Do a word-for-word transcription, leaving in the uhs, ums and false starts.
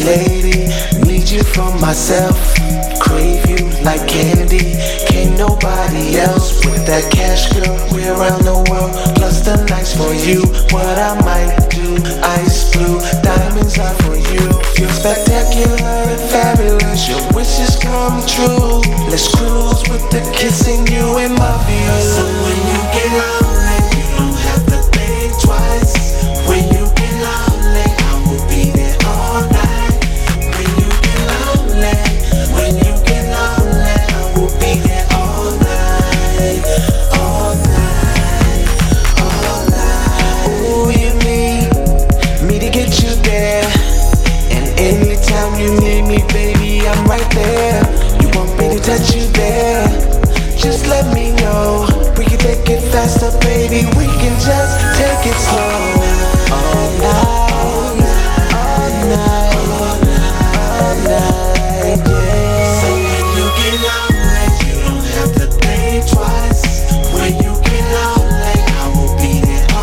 lady. Need you for myself, crave you like candy. Can't nobody else with that cash, girl. We're around the world, plus the nights for you. What I might do, ice blue, diamonds are for you. You're spectacular and fabulous, your wishes come true. Let's cruise with the kissing, you and my view. So when you get lonely, you don't have to think twice. When you get lonely, I will be there all night. When you get lonely, when you get lonely, I will be there all night, all night, all night. Ooh, you need me to get you there, and anytime you need me, baby, I'm right there. You want me to touch you there? Just let me know. We can take it faster, baby. We can just